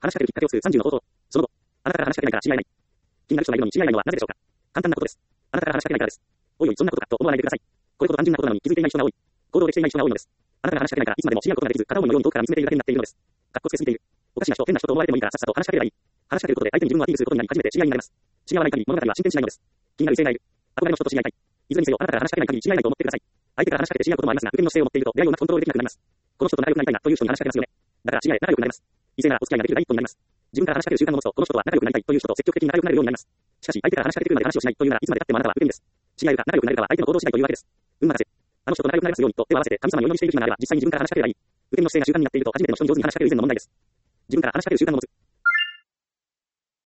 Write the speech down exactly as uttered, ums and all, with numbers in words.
話しかけるきっかけを数さんじゅうの冒頭。その後、あなたから話しかけないから知り合えない。気になる人がいるのに知り合えないのはなぜでしょうか。簡単なことです。あなたから話しかけないからです。おいおい、そんなことかと思わないでください。これほど単純なことなのに気づいていない人が多い。行動できていない人が多いのです。あなたから話しかけないからいつまでも知り合うことができず、片思いのように遠くから見つめているだけになっているのです。かっこつけすぎている。おかしな人、変な人と思われてもいいからさっさと話しかければいい。話しかけることで相手に自分をアピールすることになり初めて知り合いになれます。知り合わない限り物語は進展しないのです。気になる異性がいる。憧れの人と知り合いたい。いずれにせよあなたから話しかけない限り知り合えないと思ってください。相手から話しかけて知り合うこともありますが、受け身の姿勢を持っていると出会いをうまくコントロールできなくなります。この人と仲良くなりたいなという人に話しかけますよね。だから知り合え、仲良くなれます。異性ならお付き合いができる第一歩になります。自分から話しかける習慣を持つと、この人とは仲良くなりたいという人と積極的に仲良くなれるようになります。しかし、相手から話しかけてくるまで話をしないというならいつまで経ってもあなたは受け身です。知り合えるか仲良くなれるかは相手の行動次第というわけです。運任せ。あの人と仲良くなりますようにと手を合わせて神様にお祈りしている気になれば実際に自分から話しかければいい。受け身の姿勢が習慣になっていると初めての人に上手に話しかける以前の問題です。自分から話しかける習慣を持つ。